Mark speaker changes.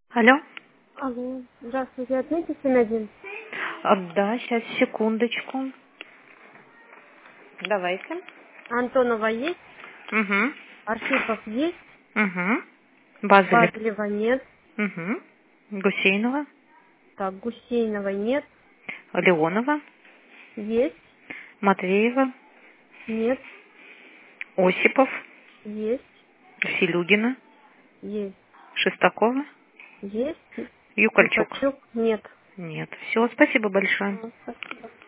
Speaker 1: Алло.
Speaker 2: Алло, здравствуйте, отметьте 7-1.
Speaker 1: Да, сейчас, секундочку. Давайте.
Speaker 2: Антонова есть,
Speaker 1: Угу.
Speaker 2: Архипов есть,
Speaker 1: Угу. Базелев.
Speaker 2: Базлева нет,
Speaker 1: Угу. Гусейнова.
Speaker 2: так, Гусейновой нет,
Speaker 1: Леонова.
Speaker 2: есть,
Speaker 1: Матвеева.
Speaker 2: нет,
Speaker 1: Осипов.
Speaker 2: есть,
Speaker 1: Селюгина.
Speaker 2: есть,
Speaker 1: Шестакова.
Speaker 2: есть,
Speaker 1: Юкальчук.
Speaker 2: Юкачук нет.
Speaker 1: Нет. Все, спасибо большое.
Speaker 2: Спасибо.